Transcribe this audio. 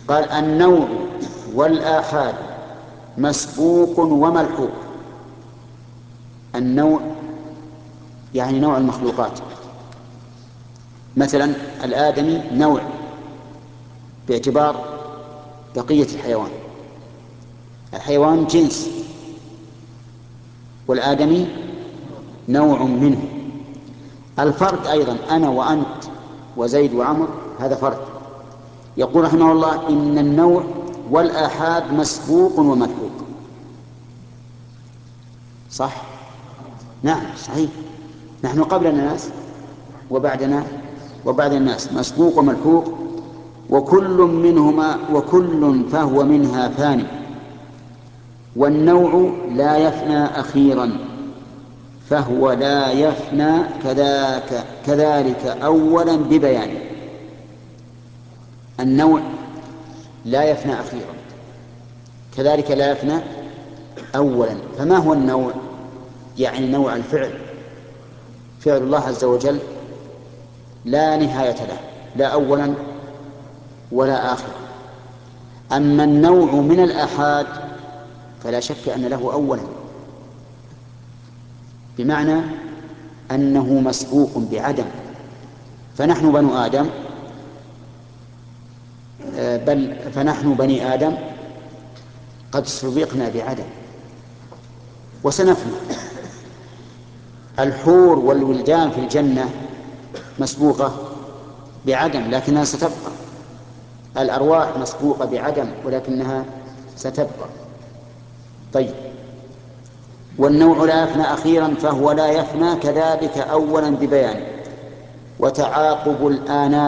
قال النوع والآحاد مسبوق وملحوق. النوع يعني نوع المخلوقات، مثلا الآدمي نوع باعتبار بقية الحيوان، الحيوان جنس، والآدمي نوع منه. الفرد أيضا أنا وأنت وزيد وعمر هذا فرد. يقول رحمه الله إن النوع والآحاد مسبوق وملحوق. صح؟ نعم صحيح، نحن قبل الناس وبعدنا وبعد الناس، مسبوق وملحوق، وكل منهما وكل فهو منها فاني، والنوع لا يفنى أخيرا فهو لا يفنى كذلك أولا ببيان. النوع لا يفنى أخيرا كذلك لا يفنى أولا. فما هو النوع؟ يعني نوع الفعل، فعل الله عز وجل لا نهاية له، لا أولا ولا آخر. أما النوع من الآحاد فلا شك أن له أولا، بمعنى أنه مسبوق بعدم. فنحن بنو آدم، فنحن بني آدم قد سبقنا بعدم وسنفنى. الحور والولدان في الجنة مسبوقة بعدم لكنها ستبقى، الأرواح مسبوقة بعدم ولكنها ستبقى. طيب، والنوع لا يفنى أخيرا فهو لا يفنى كذلك أولا ببيان. وتعاقب الآنات